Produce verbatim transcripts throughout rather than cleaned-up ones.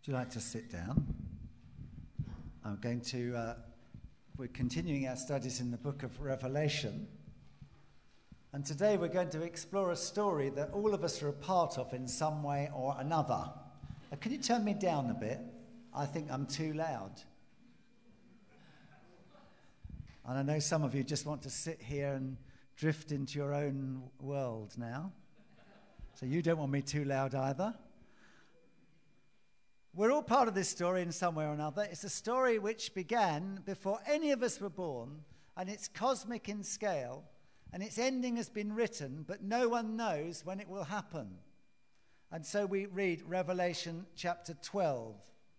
Would you like to sit down? I'm going to, uh, we're continuing our studies in the book of Revelation. And today we're going to explore a story that all of us are a part of in some way or another. Uh, can you turn me down a bit? I think I'm too loud. And I know some of you just want to sit here and drift into your own world now. So you don't want me too loud either. We're all part of this story in some way or another. It's a story which began before any of us were born, and it's cosmic in scale, and its ending has been written, but no one knows when it will happen. And so we read Revelation chapter twelve.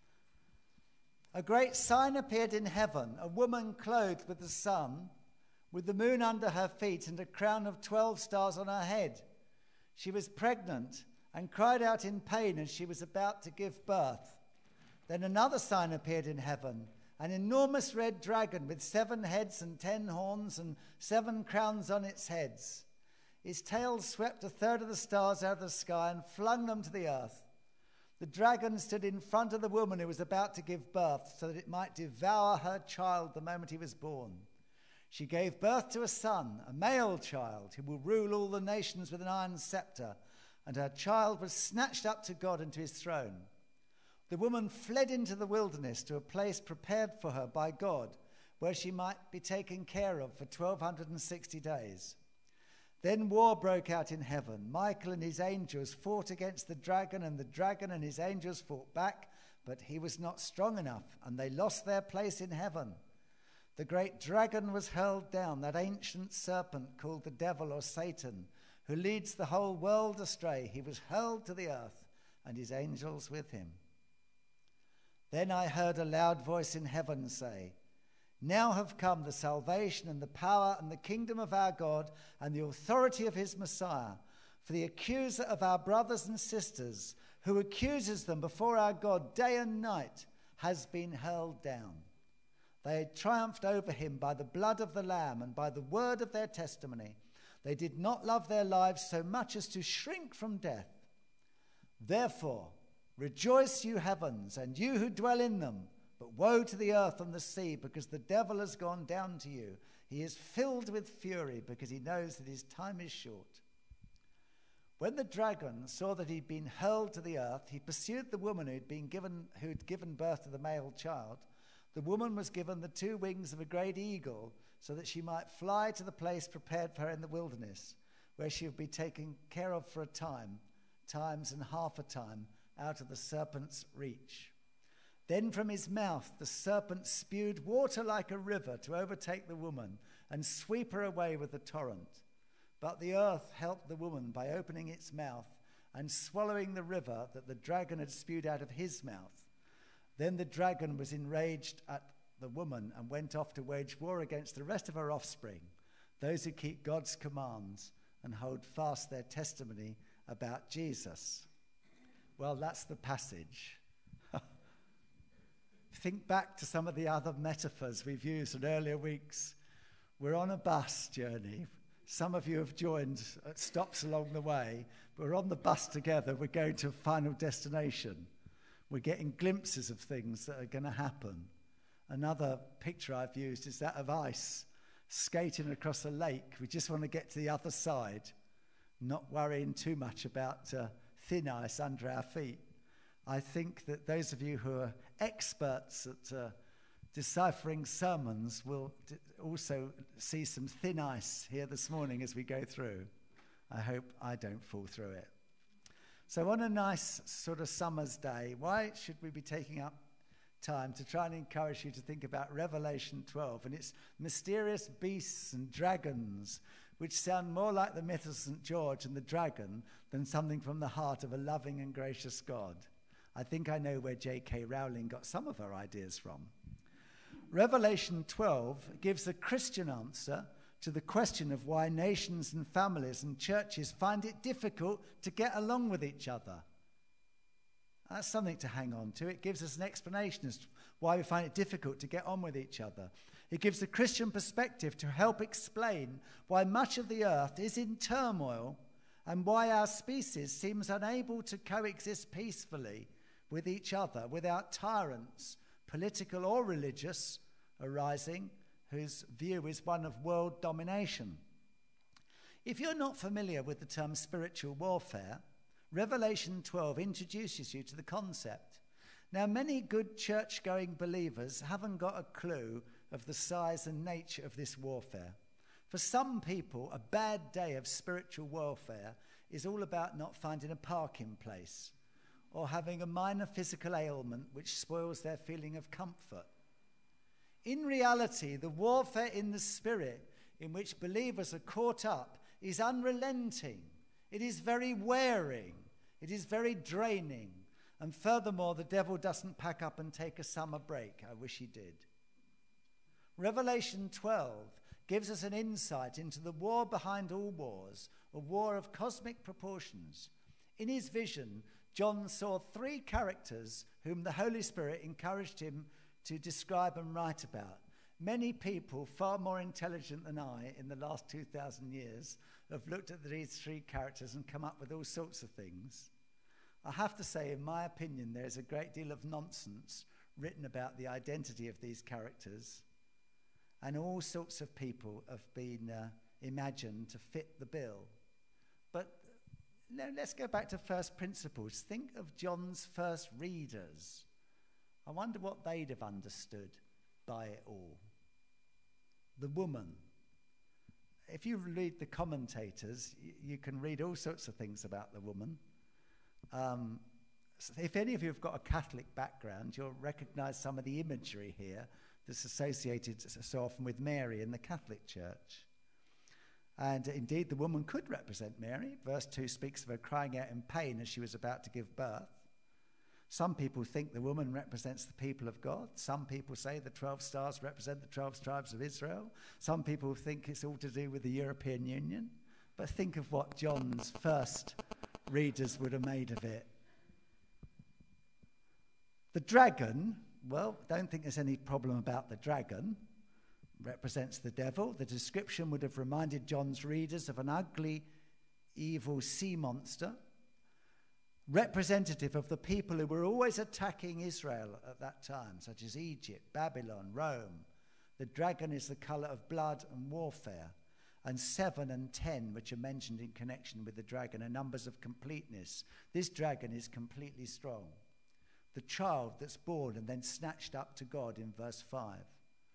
A great sign appeared in heaven, a woman clothed with the sun, with the moon under her feet and a crown of twelve stars on her head. She was pregnant and cried out in pain as she was about to give birth. Then another sign appeared in heaven, an enormous red dragon with seven heads and ten horns and seven crowns on its heads. Its tail swept a third of the stars out of the sky and flung them to the earth. The dragon stood in front of the woman who was about to give birth so that it might devour her child the moment he was born. She gave birth to a son, a male child, who will rule all the nations with an iron scepter, and her child was snatched up to God and to his throne. The woman fled into the wilderness to a place prepared for her by God, where she might be taken care of for twelve sixty days. Then war broke out in heaven. Michael and his angels fought against the dragon, and the dragon and his angels fought back, but he was not strong enough, and they lost their place in heaven. The great dragon was hurled down, that ancient serpent called the devil or Satan, who leads the whole world astray. He was hurled to the earth, and his angels with him. Then I heard a loud voice in heaven say, "Now have come the salvation and the power and the kingdom of our God and the authority of his Messiah. For the accuser of our brothers and sisters, who accuses them before our God day and night, has been hurled down. They had triumphed over him by the blood of the Lamb and by the word of their testimony. They did not love their lives so much as to shrink from death. Therefore, rejoice, you heavens, and you who dwell in them. But woe to the earth and the sea, because the devil has gone down to you. He is filled with fury, because he knows that his time is short." When the dragon saw that he'd been hurled to the earth, he pursued the woman who'd been given, who'd given birth to the male child. The woman was given the two wings of a great eagle, so that she might fly to the place prepared for her in the wilderness, where she would be taken care of for a time, times and half a time, out of the serpent's reach. Then from his mouth the serpent spewed water like a river to overtake the woman and sweep her away with the torrent. But the earth helped the woman by opening its mouth and swallowing the river that the dragon had spewed out of his mouth. Then the dragon was enraged at the woman and went off to wage war against the rest of her offspring, those who keep God's commands and hold fast their testimony about Jesus. Well, that's the passage. Think back to some of the other metaphors we've used in earlier weeks. We're on a bus journey. Some of you have joined at stops along the way. We're on the bus together. We're going to a final destination. We're getting glimpses of things that are going to happen. Another picture I've used is that of ice skating across a lake. We just want to get to the other side, not worrying too much about uh, thin ice under our feet. I think that those of you who are experts at uh, deciphering sermons will d- also see some thin ice here this morning as we go through. I hope I don't fall through it. So on a nice sort of summer's day, why should we be taking up time to try and encourage you to think about Revelation twelve and its mysterious beasts and dragons, which sound more like the myth of Saint George and the dragon than something from the heart of a loving and gracious God? I think I know where J K Rowling got some of her ideas from. Revelation twelve gives a Christian answer to the question of why nations and families and churches find it difficult to get along with each other. That's something to hang on to. It gives us an explanation as to why we find it difficult to get on with each other. It gives a Christian perspective to help explain why much of the earth is in turmoil and why our species seems unable to coexist peacefully with each other without tyrants, political or religious, arising, whose view is one of world domination. If you're not familiar with the term spiritual warfare, Revelation twelve introduces you to the concept. Now, many good church-going believers haven't got a clue of the size and nature of this warfare. For some people, a bad day of spiritual warfare is all about not finding a parking place or having a minor physical ailment which spoils their feeling of comfort. In reality, the warfare in the spirit in which believers are caught up is unrelenting. It is very wearing. It is very draining. And furthermore, the devil doesn't pack up and take a summer break. I wish he did. Revelation twelve gives us an insight into the war behind all wars, a war of cosmic proportions. In his vision, John saw three characters whom the Holy Spirit encouraged him to describe and write about. Many people, far more intelligent than I in the last two thousand years, have looked at these three characters and come up with all sorts of things. I have to say, in my opinion, there is a great deal of nonsense written about the identity of these characters, and all sorts of people have been uh, imagined to fit the bill. But no, let's go back to first principles. Think of John's first readers. I wonder what they'd have understood by it all. The woman. If you read the commentators, you, you can read all sorts of things about the woman. Um, so if any of you have got a Catholic background, you'll recognize some of the imagery here that's associated so often with Mary in the Catholic Church. And indeed, the woman could represent Mary. Verse two speaks of her crying out in pain as she was about to give birth. Some people think the woman represents the people of God. Some people say the twelve stars represent the twelve tribes of Israel. Some people think it's all to do with the European Union. But think of what John's first readers would have made of it. The dragon, well, don't think there's any problem about the dragon. Represents the devil. The description would have reminded John's readers of an ugly, evil sea monster, representative of the people who were always attacking Israel at that time, such as Egypt, Babylon, Rome. The dragon is the color of blood and warfare. And seven and ten, which are mentioned in connection with the dragon, are numbers of completeness. This dragon is completely strong. The child that's born and then snatched up to God in verse five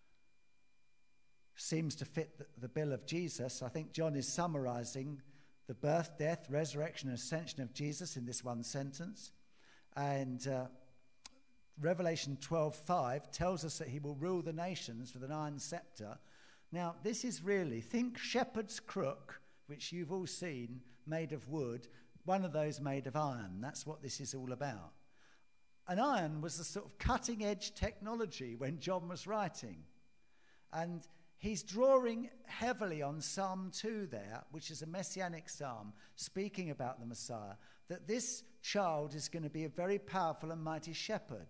seems to fit the, the bill of Jesus. I think John is summarizing the birth, death, resurrection, and ascension of Jesus in this one sentence. And uh, Revelation twelve five tells us that he will rule the nations with an iron scepter. Now, this is really, think shepherd's crook, which you've all seen, made of wood, one of those made of iron. That's what this is all about. And iron was the sort of cutting-edge technology when John was writing. And he's drawing heavily on Psalm two there, which is a messianic psalm, speaking about the Messiah, that this child is going to be a very powerful and mighty shepherd.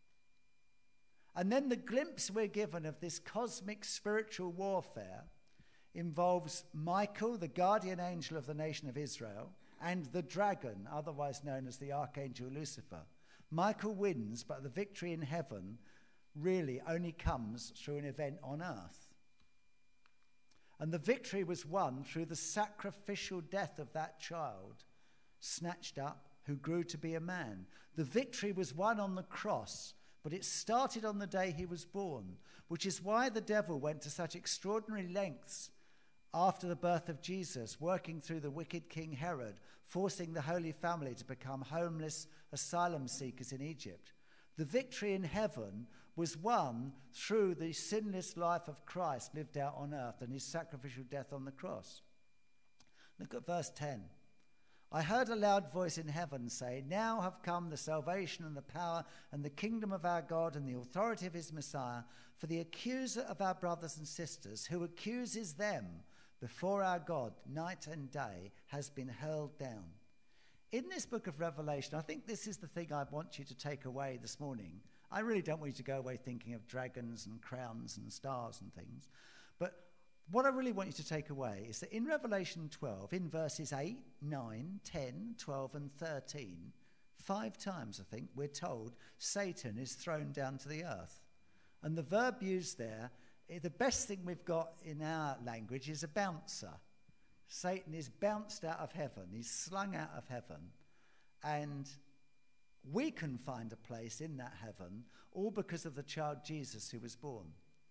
And then the glimpse we're given of this cosmic spiritual warfare involves Michael, the guardian angel of the nation of Israel, and the dragon, otherwise known as the archangel Lucifer. Michael wins, but the victory in heaven really only comes through an event on earth. And the victory was won through the sacrificial death of that child, snatched up, who grew to be a man. The victory was won on the cross, but it started on the day he was born, which is why the devil went to such extraordinary lengths after the birth of Jesus, working through the wicked King Herod, forcing the Holy Family to become homeless asylum seekers in Egypt. The victory in heaven was won through the sinless life of Christ lived out on earth and his sacrificial death on the cross. Look at verse ten. I heard a loud voice in heaven say, now have come the salvation and the power and the kingdom of our God and the authority of his Messiah, for the accuser of our brothers and sisters, who accuses them before our God night and day, has been hurled down. In this book of Revelation, I think this is the thing I want you to take away this morning. I really don't want you to go away thinking of dragons and crowns and stars and things. But what I really want you to take away is that in Revelation twelve, in verses eight, nine, ten, twelve, and thirteen, Five times, I think, we're told Satan is thrown down to the earth. And the verb used there, the best thing we've got in our language is a bouncer. Satan is bounced out of heaven. He's slung out of heaven. And we can find a place in that heaven, all because of the child Jesus who was born.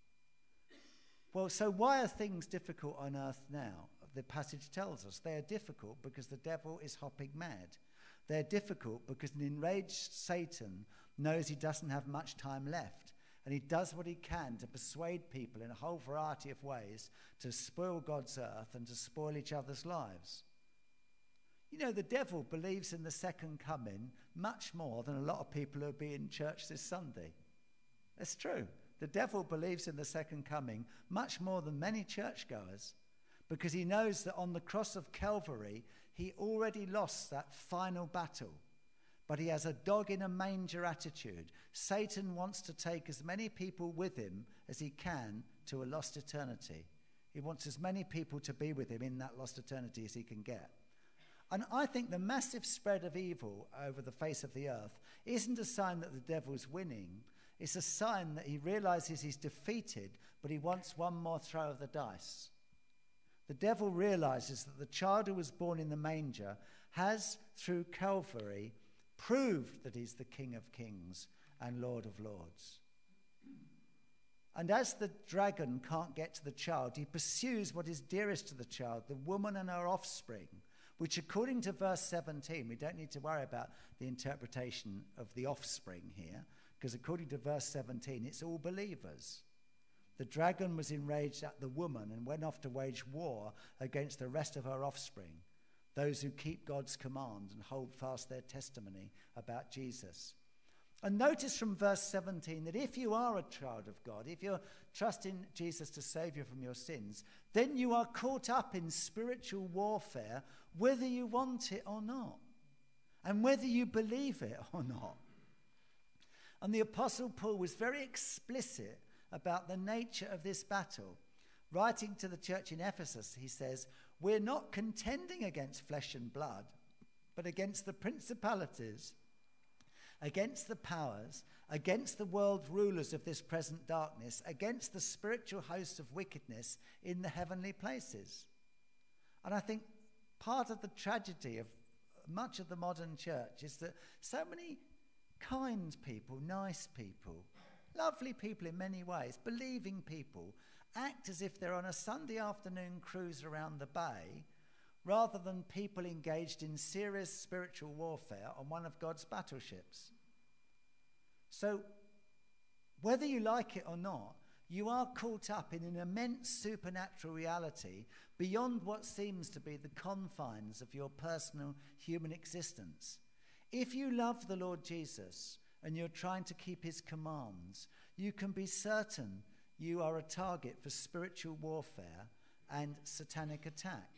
Well, so why are things difficult on earth now? The passage tells us they are difficult because the devil is hopping mad. They're difficult because an enraged Satan knows he doesn't have much time left, and he does what he can to persuade people in a whole variety of ways to spoil God's earth and to spoil each other's lives. You know, the devil believes in the second coming much more than a lot of people who will be in church this Sunday. It's true. The devil believes in the second coming much more than many churchgoers, because he knows that on the cross of Calvary, he already lost that final battle. But he has a dog in a manger attitude. Satan wants to take as many people with him as he can to a lost eternity. He wants as many people to be with him in that lost eternity as he can get. And I think the massive spread of evil over the face of the earth isn't a sign that the devil's winning. It's a sign that he realizes he's defeated, but he wants one more throw of the dice. The devil realizes that the child who was born in the manger has, through Calvary, proved that he's the King of Kings and Lord of Lords. And as the dragon can't get to the child, he pursues what is dearest to the child, the woman and her offspring, which according to verse seventeen, we don't need to worry about the interpretation of the offspring here, because according to verse seventeen, it's all believers. The dragon was enraged at the woman and went off to wage war against the rest of her offspring, those who keep God's command and hold fast their testimony about Jesus. And notice from verse seventeen that if you are a child of God, if you're trusting Jesus to save you from your sins, then you are caught up in spiritual warfare, whether you want it or not, and whether you believe it or not. And the Apostle Paul was very explicit about the nature of this battle. Writing to the church in Ephesus, he says, "We're not contending against flesh and blood, but against the principalities, against the powers, against the world rulers of this present darkness, against the spiritual hosts of wickedness in the heavenly places." And I think part of the tragedy of much of the modern church is that so many kind people, nice people, lovely people in many ways, believing people, act as if they're on a Sunday afternoon cruise around the bay, rather than people engaged in serious spiritual warfare on one of God's battleships. So, whether you like it or not, you are caught up in an immense supernatural reality beyond what seems to be the confines of your personal human existence. If you love the Lord Jesus and you're trying to keep his commands, you can be certain you are a target for spiritual warfare and satanic attack.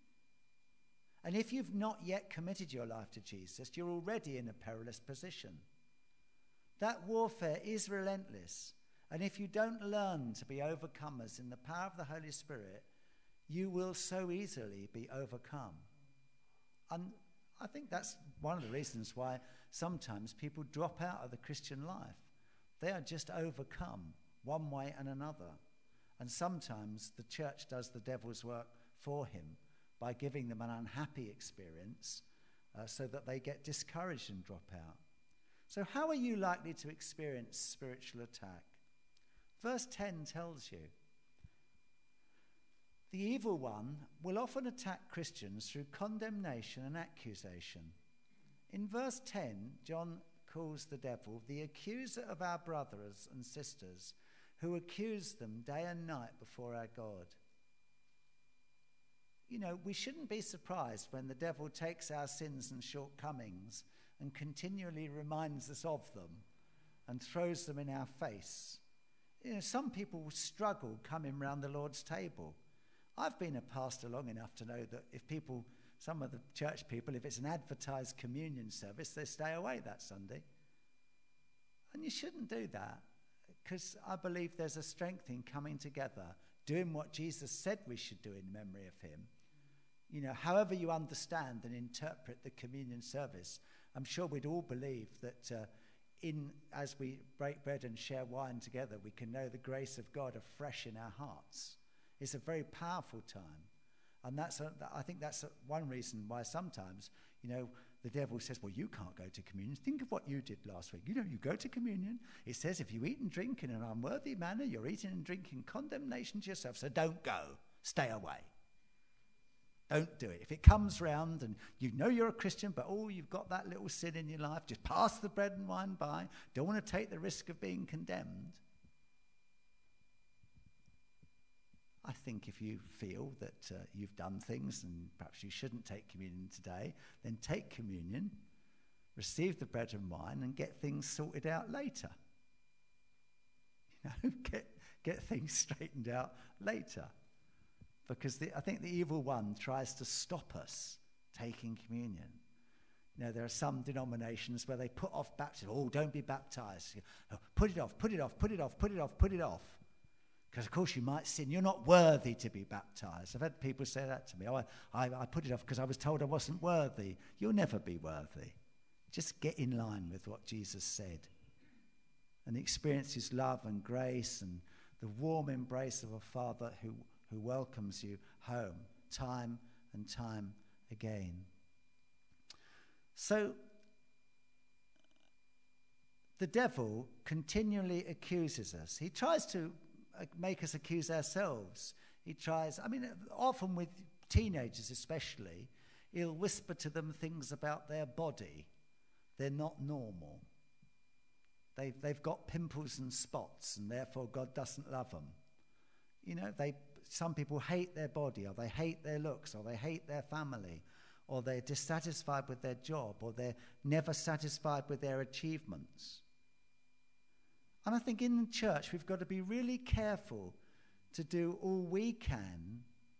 And if you've not yet committed your life to Jesus, you're already in a perilous position. That warfare is relentless, and if you don't learn to be overcomers in the power of the Holy Spirit, you will so easily be overcome. And I think that's one of the reasons why sometimes people drop out of the Christian life. They are just overcome one way and another. And sometimes the church does the devil's work for him by giving them an unhappy experience uh, so that they get discouraged and drop out. So how are you likely to experience spiritual attack? Verse ten tells you. The evil one will often attack Christians through condemnation and accusation. In verse ten, John calls the devil the accuser of our brothers and sisters, who accuse them day and night before our God. You know, we shouldn't be surprised when the devil takes our sins and shortcomings and continually reminds us of them and throws them in our face. You know, some people struggle coming round the Lord's table. I've been a pastor long enough to know that if people, some of the church people, if it's an advertised communion service, they stay away that Sunday. And you shouldn't do that, because I believe there's a strength in coming together, doing what Jesus said we should do in memory of him. You know, however you understand and interpret the communion service, I'm sure we'd all believe that uh, in as we break bread and share wine together, we can know the grace of God afresh in our hearts. It's a very powerful time. And that's a, I think that's a, one reason why sometimes, you know, the devil says, well, you can't go to communion. Think of what you did last week. You know, you go to communion. It says if you eat and drink in an unworthy manner, you're eating and drinking condemnation to yourself. So don't go. Stay away. Don't do it. If it comes round and you know you're a Christian, but oh, you've got that little sin in your life, just pass the bread and wine by. Don't want to take the risk of being condemned. I think if you feel that uh, you've done things and perhaps you shouldn't take communion today, then take communion, receive the bread and wine, and get things sorted out later. You know, get get things straightened out later. Because the, I think the evil one tries to stop us taking communion. You know, there are some denominations where they put off baptism. Oh, don't be baptized. Oh, put it off, put it off, put it off, put it off, put it off. Because, of course, you might sin. You're not worthy to be baptized. I've had people say that to me. Oh, I, I, I put it off because I was told I wasn't worthy. You'll never be worthy. Just get in line with what Jesus said and experience his love and grace and the warm embrace of a Father who, who welcomes you home time and time again. So the devil continually accuses us. He tries to make us accuse ourselves. He tries, I mean, often with teenagers especially, he'll whisper to them things about their body. They're not normal. They've, they've got pimples and spots, and therefore God doesn't love them. You know, they some people hate their body, or they hate their looks, or they hate their family, or they're dissatisfied with their job, or they're never satisfied with their achievements. And I think in the church we've got to be really careful to do all we can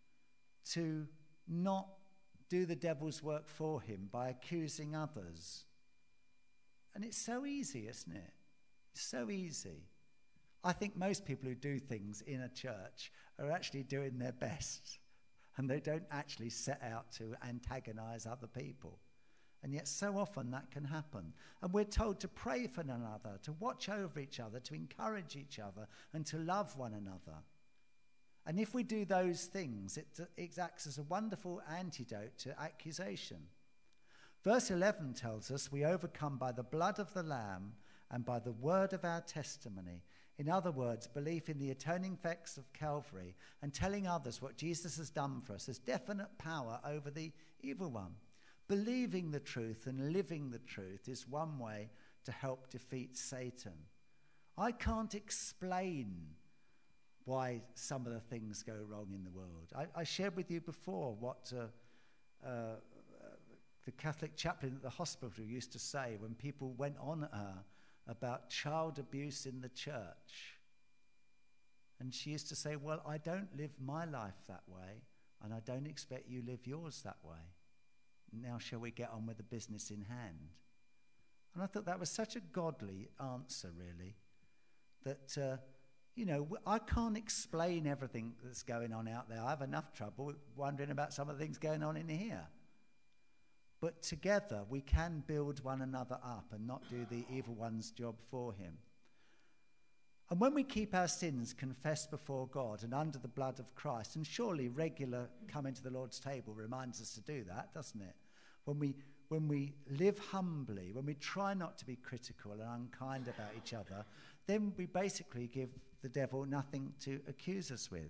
to not do the devil's work for him by accusing others. And it's so easy, isn't it? It's so easy. I think most people who do things in a church are actually doing their best, and they don't actually set out to antagonize other people. And yet so often that can happen. And we're told to pray for one another, to watch over each other, to encourage each other, and to love one another. And if we do those things, it, it acts as a wonderful antidote to accusation. Verse eleven tells us we overcome by the blood of the Lamb and by the word of our testimony. In other words, belief in the atoning effects of Calvary and telling others what Jesus has done for us has definite power over the evil one. Believing the truth and living the truth is one way to help defeat Satan. I can't explain why some of the things go wrong in the world. I, I shared with you before what uh, uh, the Catholic chaplain at the hospital used to say when people went on at her about child abuse in the church. And she used to say, well, I don't live my life that way, and I don't expect you live yours that way. Now shall we get on with the business in hand? And I thought that was such a godly answer, really, that, uh, you know, I can't explain everything that's going on out there. I have enough trouble wondering about some of the things going on in here. But together we can build one another up and not do the evil one's job for him. And when we keep our sins confessed before God and under the blood of Christ, and surely regular coming to the Lord's table reminds us to do that, doesn't it? When we when we live humbly, when we try not to be critical and unkind about each other, then we basically give the devil nothing to accuse us with.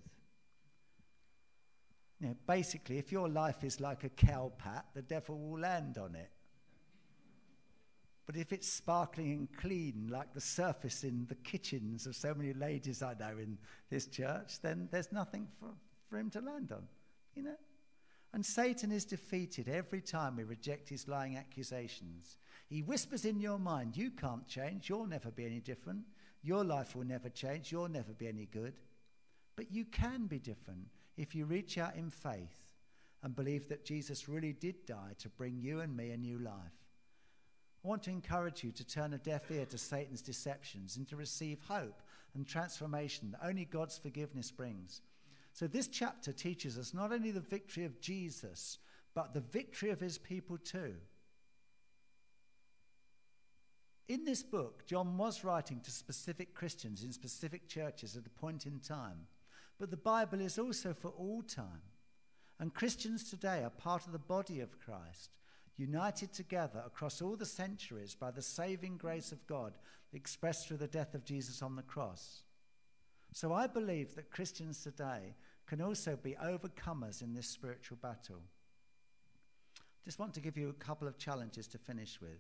You know, basically, if your life is like a cow pat, the devil will land on it. But if it's sparkling and clean, like the surface in the kitchens of so many ladies I know in this church, then there's nothing for, for him to land on, you know? And Satan is defeated every time we reject his lying accusations. He whispers in your mind, you can't change, you'll never be any different, your life will never change, you'll never be any good. But you can be different if you reach out in faith and believe that Jesus really did die to bring you and me a new life. I want to encourage you to turn a deaf ear to Satan's deceptions and to receive hope and transformation that only God's forgiveness brings. So this chapter teaches us not only the victory of Jesus, but the victory of his people too. In this book, John was writing to specific Christians in specific churches at a point in time, but the Bible is also for all time. And Christians today are part of the body of Christ, united together across all the centuries by the saving grace of God expressed through the death of Jesus on the cross. So I believe that Christians today can also be overcomers in this spiritual battle. Just want to give you a couple of challenges to finish with.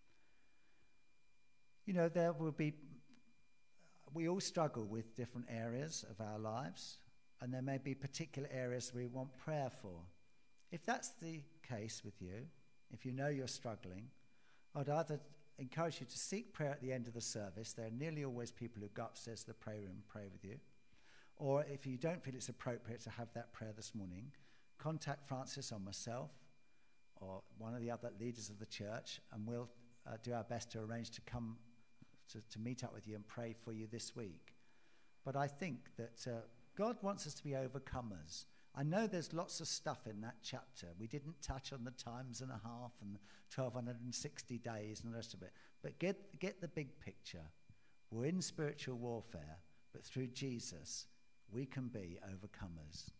You know, there will be, we all struggle with different areas of our lives, and there may be particular areas we want prayer for. If that's the case with you, if you know you're struggling, I'd either encourage you to seek prayer at the end of the service. There are nearly always people who go upstairs to the prayer room and pray with you. Or if you don't feel it's appropriate to have that prayer this morning, contact Francis or myself or one of the other leaders of the church, and we'll uh, do our best to arrange to come to, to meet up with you and pray for you this week. But I think that uh, God wants us to be overcomers. I know there's lots of stuff in that chapter. We didn't touch on the times and a half and twelve sixty days and the rest of it. But get, get the big picture. We're in spiritual warfare, but through Jesus, we can be overcomers.